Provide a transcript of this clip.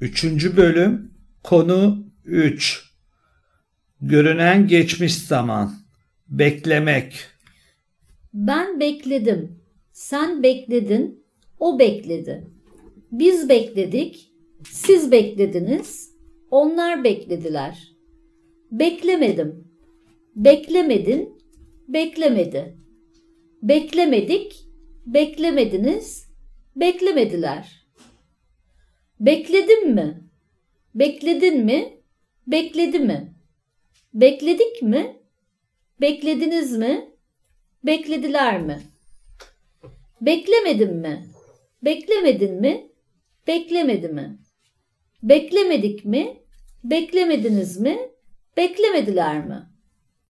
Üçüncü bölüm, konu 3. Görünen geçmiş zaman. Beklemek. Ben bekledim. Sen bekledin. O bekledi. Biz bekledik. Siz beklediniz. Onlar beklediler. Beklemedim. Beklemedin. Beklemedi. Beklemedik. Beklemediniz. Beklemediler. Bekledim mi? Bekledin mi? Bekledi mi? Bekledik mi? Beklediniz mi? Beklediler mi? Beklemedim mi? Beklemedin mi? Beklemedi mi? Beklemedik mi? Beklemediniz mi? Beklemediler mi?